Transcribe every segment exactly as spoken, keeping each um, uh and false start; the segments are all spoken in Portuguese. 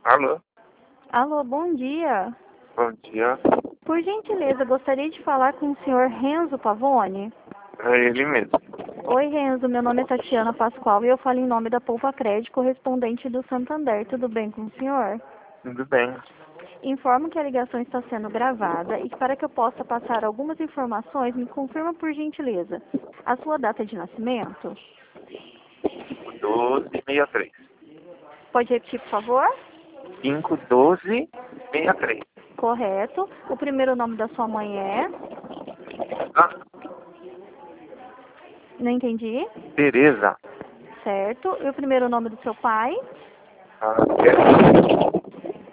Alô, Alô, bom dia. bom dia. Por gentileza, gostaria de falar com o senhor Renzo Pavone. É ele mesmo. Oi, Renzo, meu nome é Tatiana Pascoal e eu falo em nome da Poupa Crédito, correspondente do Santander. Tudo bem com o senhor? Tudo bem. Informo que a ligação está sendo gravada e que para que eu possa passar algumas informações, me confirma por gentileza a sua data de nascimento. doze sessenta e três. Pode repetir, por favor? cinco, doze, sessenta e três. Correto. O primeiro nome da sua mãe é? Ah, Não entendi. Tereza. Certo. E o primeiro nome do seu pai? Ah, é-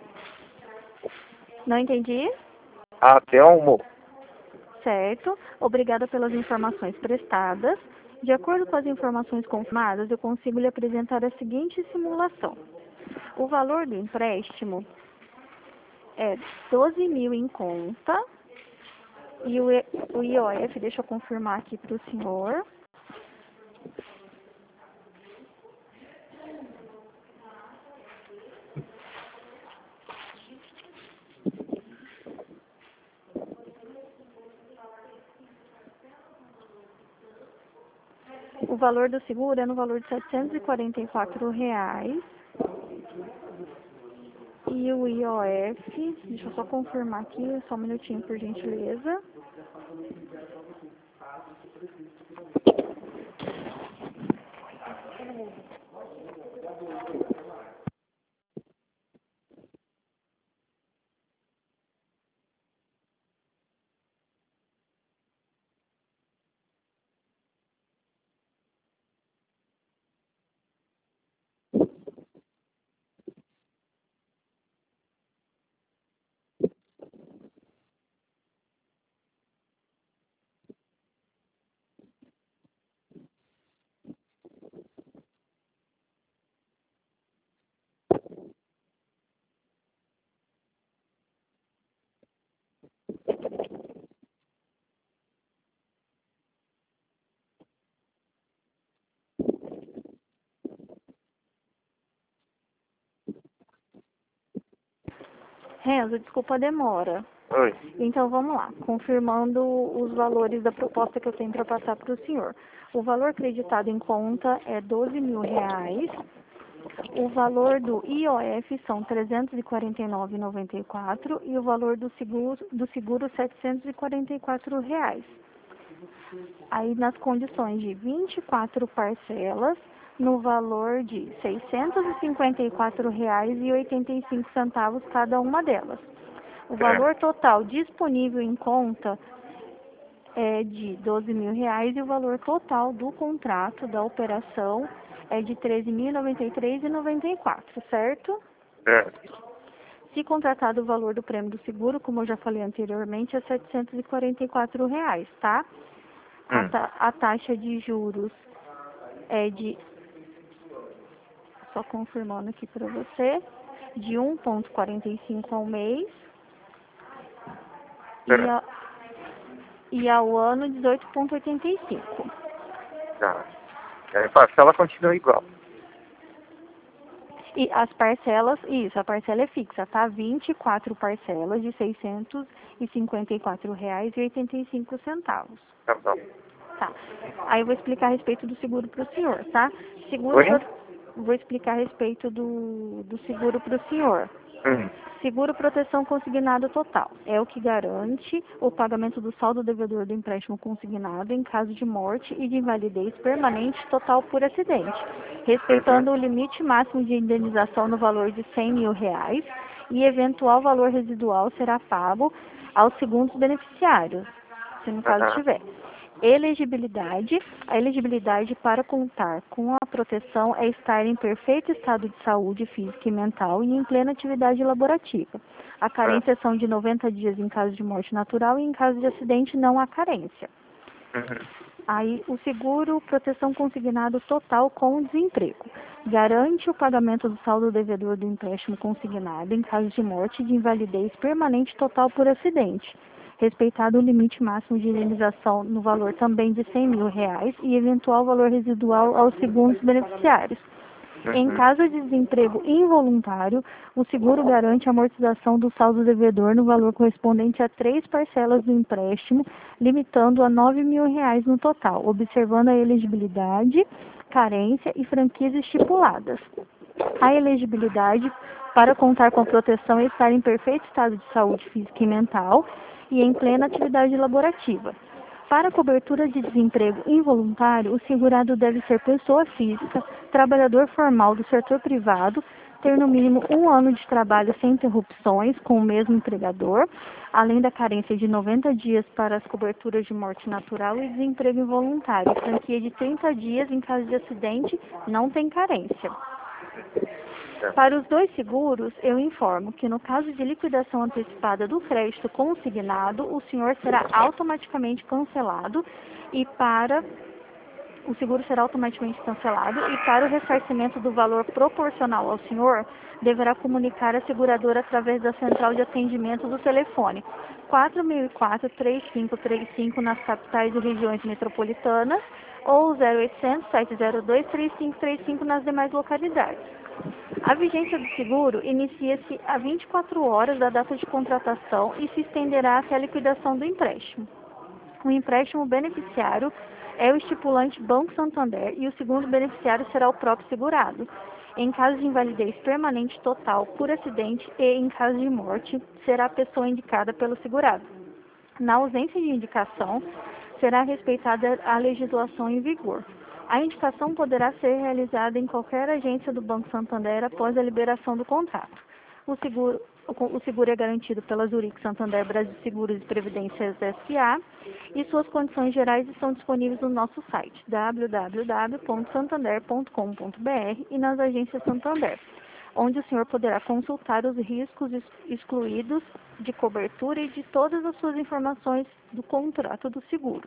Não entendi. Adelmo. Certo. Obrigada pelas informações prestadas. De acordo com as informações confirmadas, eu consigo lhe apresentar a seguinte simulação. O valor do empréstimo é doze mil em conta e o, E- o I O F, deixa eu confirmar aqui para o senhor. O valor do seguro é no valor de setecentos e quarenta e quatro reais. E o I O F, deixa eu só confirmar aqui, só um minutinho por gentileza. Renzo, desculpa a demora. Oi. Então vamos lá, confirmando os valores da proposta que eu tenho para passar para o senhor. O valor acreditado em conta é doze mil reais. O valor do I O F são trezentos e quarenta e nove reais e noventa e quatro centavos e o valor do seguro, do seguro setecentos e quarenta e quatro reais. Aí nas condições de vinte e quatro parcelas, no valor de seiscentos e cinquenta e quatro reais e oitenta e cinco centavos cada uma delas. O valor É. total disponível em conta é de doze mil reais e o valor total do contrato da operação é de treze mil e noventa e três reais e noventa e quatro, certo? É. Se contratado o valor do prêmio do seguro, como eu já falei anteriormente, é setecentos e quarenta e quatro reais, tá? A, Hum. ta a taxa de juros é de, só confirmando aqui para você, de um vírgula quarenta e cinco ao mês e, É. a, e ao ano dezoito vírgula oitenta e cinco. Tá. É, a parcela continua igual. E as parcelas, isso, a parcela é fixa, tá? vinte e quatro parcelas de seiscentos e cinquenta e quatro reais e oitenta e cinco centavos. Tá bom. Tá. Aí eu vou explicar a respeito do seguro para o senhor, tá? Seguro Oi? pro... Vou explicar a respeito do, do seguro para o senhor. Hum. Seguro proteção consignado total. É o que garante o pagamento do saldo devedor do empréstimo consignado em caso de morte e de invalidez permanente total por acidente, Uhum. respeitando o limite máximo de indenização no valor de cem mil reais e eventual valor residual será pago aos segundos beneficiários, se no caso Aham. tiver. Elegibilidade. A elegibilidade para contar com a proteção é estar em perfeito estado de saúde física e mental e em plena atividade laborativa. A É. carência são de noventa dias em caso de morte natural e em caso de acidente não há carência. Uhum. Aí, o seguro proteção consignado total com desemprego. Garante o pagamento do saldo devedor do empréstimo consignado em caso de morte e de invalidez permanente total por acidente, respeitado o limite máximo de indenização no valor também de cem mil reais e eventual valor residual aos segundos beneficiários. Em Uhum. caso de desemprego involuntário, o seguro garante a amortização do saldo devedor no valor correspondente a três parcelas do empréstimo, limitando a nove mil reais no total, observando a elegibilidade, carência e franquias estipuladas. A elegibilidade para contar com a proteção é estar em perfeito estado de saúde física e mental e em plena atividade laborativa. Para a cobertura de desemprego involuntário, o segurado deve ser pessoa física, trabalhador formal do setor privado, ter no mínimo um ano de trabalho sem interrupções com o mesmo empregador, além da carência de noventa dias para as coberturas de morte natural e desemprego involuntário. Franquia de trinta dias em caso de acidente não tem carência. Para os dois seguros, eu informo que no caso de liquidação antecipada do crédito consignado, o senhor será automaticamente cancelado e para o seguro será automaticamente cancelado e para o ressarcimento do valor proporcional ao senhor, deverá comunicar a seguradora através da central de atendimento do telefone quatro mil e quatro, três cinco três cinco nas capitais e regiões metropolitanas ou zero oitocentos, sete zero dois, três cinco três cinco nas demais localidades. A vigência do seguro inicia-se a vinte e quatro horas da data de contratação e se estenderá até a liquidação do empréstimo. O empréstimo beneficiário é o estipulante Banco Santander e o segundo beneficiário será o próprio segurado. Em caso de invalidez permanente total por acidente e em caso de morte, será a pessoa indicada pelo segurado. Na ausência de indicação, será respeitada a legislação em vigor. A indicação poderá ser realizada em qualquer agência do Banco Santander após a liberação do contrato. O seguro, o seguro é garantido pela Zurich Santander Brasil Seguros e Previdências S A e suas condições gerais estão disponíveis no nosso site w w w ponto santander ponto com ponto b r e nas agências Santander, onde o senhor poderá consultar os riscos excluídos de cobertura e de todas as suas informações do contrato do seguro.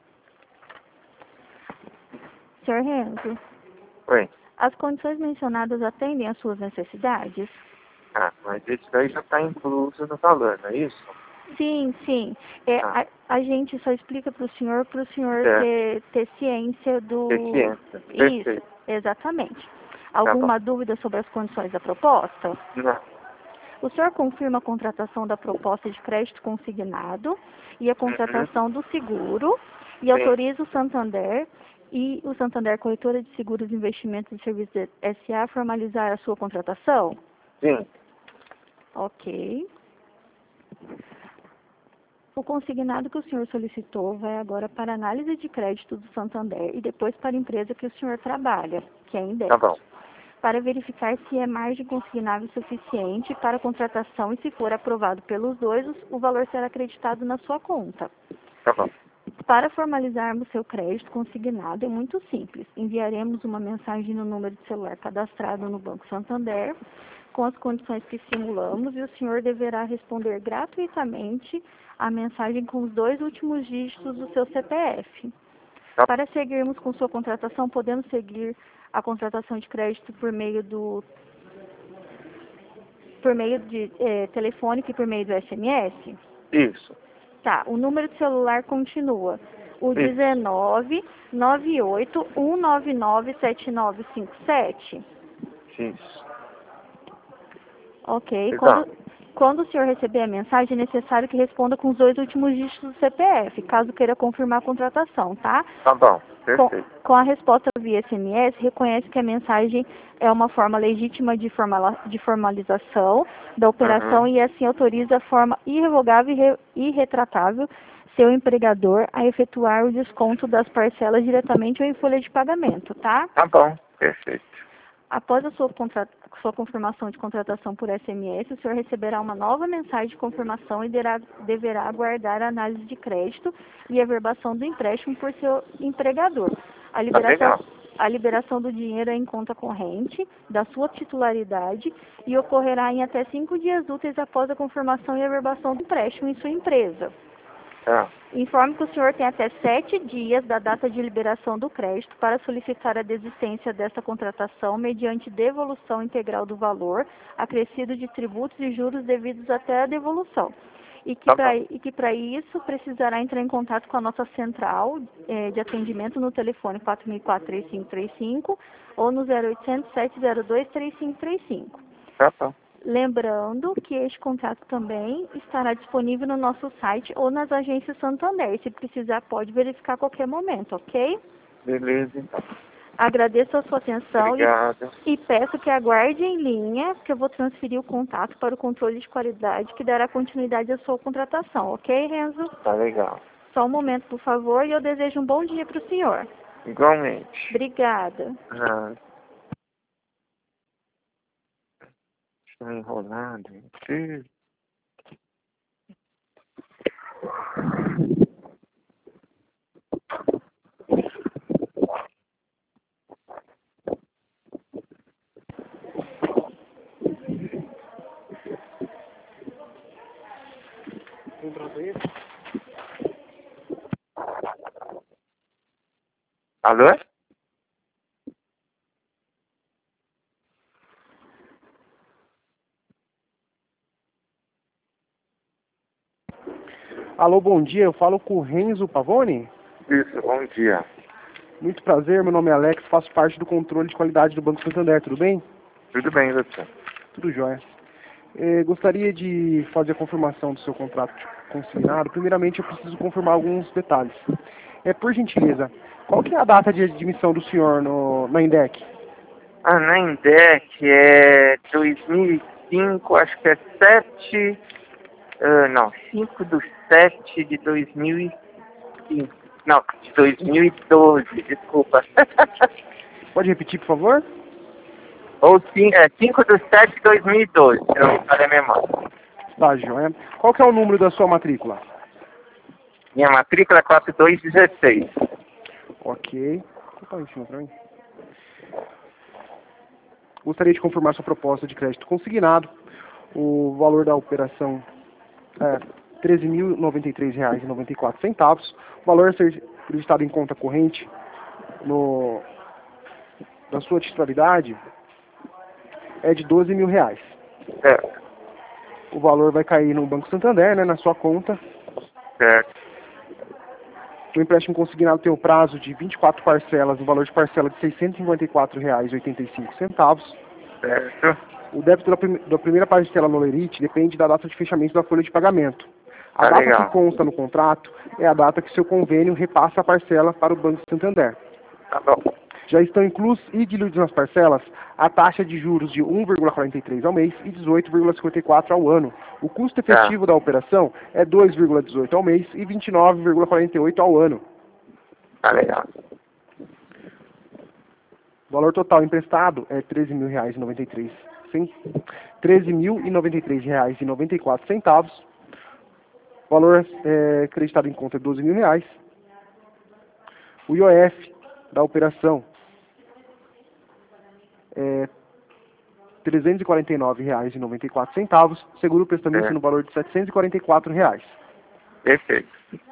senhor Renzo, Oi. as condições mencionadas atendem às suas necessidades? Ah, mas isso daí já está incluso no valor, não é isso? Sim, sim. É, Ah. a, a gente só explica para o senhor, para o senhor É. ter, ter ciência do... Ter ciência. Isso, Perfeito. exatamente. Tá Alguma bom. dúvida sobre as condições da proposta? Não. O senhor confirma a contratação da proposta de crédito consignado e a contratação do seguro e Sim. autoriza o Santander e o Santander Corretora de Seguros e Investimentos e Serviços S A a formalizar a sua contratação? Sim. Ok. O consignado que o senhor solicitou vai agora para a análise de crédito do Santander e depois para a empresa que o senhor trabalha, que é a Index, Tá bom. para verificar se é margem consignável suficiente para a contratação e se for aprovado pelos dois, o valor será acreditado na sua conta. Tá bom. Para formalizarmos seu crédito consignado é muito simples. Enviaremos uma mensagem no número de celular cadastrado no Banco Santander com as condições que simulamos e o senhor deverá responder gratuitamente a mensagem com os dois últimos dígitos do seu C P F. Tá. Para seguirmos com sua contratação, podemos seguir a contratação de crédito por meio do por meio de eh, telefônico e por meio do S M S? Isso. Tá, o número de celular continua. O Isso. dezenove, noventa e oito, cento e noventa e nove, setenta e nove cinquenta e sete. Isso. Ok. Exato. Quando, quando o senhor receber a mensagem, é necessário que responda com os dois últimos dígitos do C P F, caso queira confirmar a contratação, tá? Tá bom. Com, Perfeito. com a resposta via S M S, reconhece que a mensagem é uma forma legítima de, formala, de formalização da operação Uhum. e assim autoriza a forma irrevogável e re, irretratável seu empregador a efetuar o desconto das parcelas diretamente ou em folha de pagamento, tá? Tá bom. Perfeito. Após a sua, contra... sua confirmação de contratação por S M S, o senhor receberá uma nova mensagem de confirmação e derá... deverá aguardar a análise de crédito e a verbação do empréstimo por seu empregador. A liberação, legal. a liberação do dinheiro é em conta corrente da sua titularidade e ocorrerá em até cinco dias úteis após a confirmação e a verbação do empréstimo em sua empresa. Tá. Informe que o senhor tem até sete dias da data de liberação do crédito para solicitar a desistência dessa contratação mediante devolução integral do valor, acrescido de tributos e juros devidos até a devolução. e que Tá para bom. e que para isso precisará entrar em contato com a nossa central eh, de atendimento no telefone quatro mil e quatro, três cinco três cinco ou no zero oitocentos, sete zero dois, três cinco três cinco. Tá bom. Lembrando que este contrato também estará disponível no nosso site ou nas agências Santander. Se precisar, pode verificar a qualquer momento, ok? Beleza, então. Agradeço a sua atenção e, Obrigado. e peço que aguarde em linha, que eu vou transferir o contato para o controle de qualidade, que dará continuidade à sua contratação, ok, Renzo? Tá legal. Só um momento, por favor, e eu desejo um bom dia para o senhor. Igualmente. Obrigada. Ah, estou enrolado. Ih. Alô? Alô, bom dia. Eu falo com o Renzo Pavone. Isso, bom dia. Muito prazer, meu nome é Alex, faço parte do controle de qualidade do Banco Santander, tudo bem? Tudo bem, doutor? Tudo jóia. Eh, gostaria de fazer a confirmação do seu contrato consignado. Primeiramente, eu preciso confirmar alguns detalhes. É, por gentileza, qual que é a data de admissão do senhor no, na INDEC? Ah, na Indec é dois mil e cinco, acho que é sete... ah, não, cinco de sete de dois mil e cinco. Não, de dois mil e doze, desculpa. Pode repetir, por favor? Ou sim, é cinco de sete de dois mil e doze, se não me falha a memória. Tá, jóia. Qual que é o número da sua matrícula? Minha matrícula é quatro dois um seis. Ok. Opa, em cima pra mim. Gostaria de confirmar sua proposta de crédito consignado. O valor da operação é treze mil e noventa e três reais e noventa e quatro centavos. O valor a ser acreditado em conta corrente no, na sua titularidade é de doze mil reais. Certo, O valor vai cair no Banco Santander, né, na sua conta. certo, O empréstimo consignado tem o prazo de vinte e quatro parcelas, no valor de parcela de seiscentos e cinquenta e quatro reais e oitenta e cinco centavos. certo. O débito da, prim da primeira parcela no Lerite depende da data de fechamento da folha de pagamento. A Tá data legal. que consta no contrato é a data que seu convênio repassa a parcela para o Banco Santander. Tá bom. Já estão inclusos e diluídos nas parcelas a taxa de juros de um vírgula quarenta e três ao mês e dezoito vírgula cinquenta e quatro ao ano. O custo efetivo da operação é dois vírgula dezoito ao mês e vinte e nove vírgula quarenta e oito ao ano. Tá legal. O valor total emprestado é treze mil reais e noventa e três treze mil e noventa e três reais e noventa e quatro centavos. O valor é, acreditado em conta é doze mil reais. O I O F da operação é trezentos e quarenta e nove reais e noventa e quatro centavos. Seguro prestamento É. no valor de setecentos e quarenta e quatro reais. Perfeito.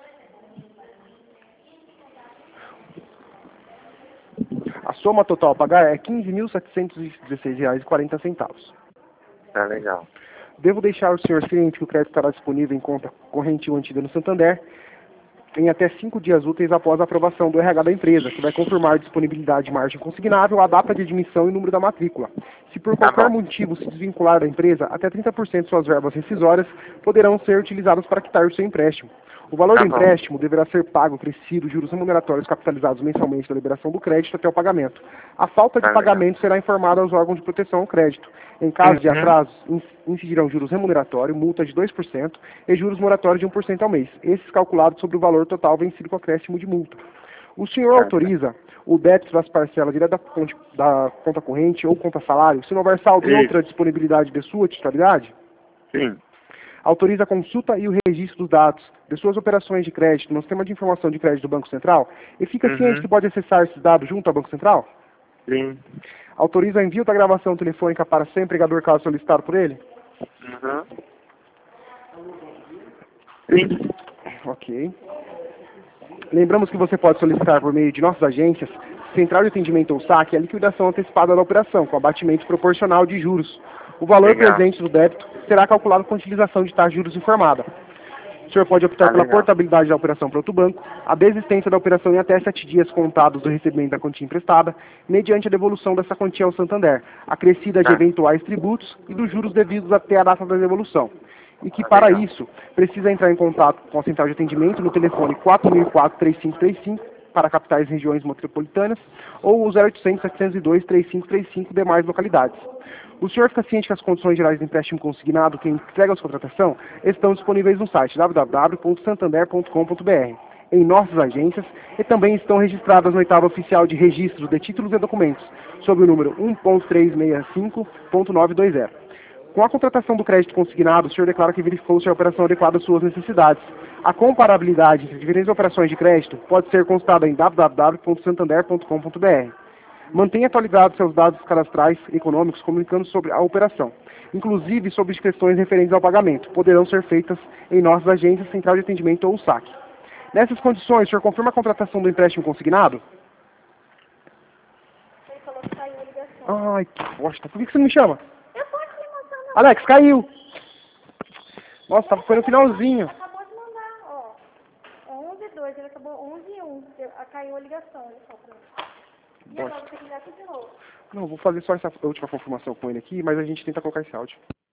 A soma total a pagar é quinze mil setecentos e dezesseis reais e quarenta centavos. Tá legal. Devo deixar o senhor ciente que o crédito estará disponível em conta corrente mantida no Santander em até cinco dias úteis após a aprovação do R H da empresa, que vai confirmar a disponibilidade de margem consignável, a data de admissão e o número da matrícula. Se por Tá qualquer bom. motivo se desvincular da empresa, até trinta por cento de suas verbas rescisórias poderão ser utilizadas para quitar o seu empréstimo. O valor Tá do bom. empréstimo deverá ser pago acrescido juros remuneratórios capitalizados mensalmente da liberação do crédito até o pagamento. A falta de Tá legal. pagamento será informada aos órgãos de proteção ao crédito. Em caso de Uhum. atrasos, in- incidirão juros remuneratórios, multa de dois por cento e juros moratórios de um por cento ao mês, esses calculados sobre o valor total vencido com acréscimo de multa. O senhor Certo. autoriza o débito das parcelas direto da, conte- da conta corrente ou conta salário, se não houver saldo e Isso. outra disponibilidade de sua titularidade? Sim. Autoriza a consulta e o registro dos dados de suas operações de crédito no sistema de informação de crédito do Banco Central e fica Uhum. ciente que pode acessar esses dados junto ao Banco Central? Sim. Autoriza o envio da gravação telefônica para seu empregador caso solicitado por ele? Uhum. Sim. Ok. Lembramos que você pode solicitar por meio de nossas agências, Central de Atendimento ou saque, a liquidação antecipada da operação, com abatimento proporcional de juros. O valor Legal. presente do débito será calculado com utilização de taxa de juros informada. O senhor pode optar Ah, pela legal. portabilidade da operação para outro banco, a desistência da operação em até sete dias contados do recebimento da quantia emprestada, mediante a devolução dessa quantia ao Santander, acrescida de Tá. eventuais tributos e dos juros devidos até a data da devolução. E que, Ah, para legal. isso, precisa entrar em contato com a central de atendimento no telefone quatro mil e quatro, três cinco três cinco para capitais e regiões metropolitanas ou o zero oitocentos, setecentos e dois, três cinco três cinco demais localidades. O senhor fica ciente que as condições gerais do empréstimo consignado que entrega a sua contratação estão disponíveis no site w w w ponto santander ponto com ponto b r, em nossas agências, e também estão registradas no oitavo oficial de registro de títulos e documentos, sob o número um ponto trezentos e sessenta e cinco ponto novecentos e vinte. Com a contratação do crédito consignado, o senhor declara que verificou se a operação adequada às suas necessidades. A comparabilidade entre diferentes operações de crédito pode ser consultada em w w w ponto santander ponto com ponto b r. Mantenha atualizados seus dados cadastrais e econômicos comunicando sobre a operação, inclusive sobre questões referentes ao pagamento. Poderão ser feitas em nossas agências, central de atendimento ou saque. Nessas condições, o senhor confirma a contratação do empréstimo consignado? Ele falou que caiu a ligação. Ai, que bosta. Por que que você não me chama? Eu posso lhe mandar, não. Alex, caiu! Nossa, foi no finalzinho. Acabou de mandar, ó. onze e dois, ele acabou onze e um. Caiu a ligação, ele falou pra mim. E agora você quiser tudo de novo. Não, vou fazer só essa última confirmação com ele aqui, mas a gente tenta colocar esse áudio.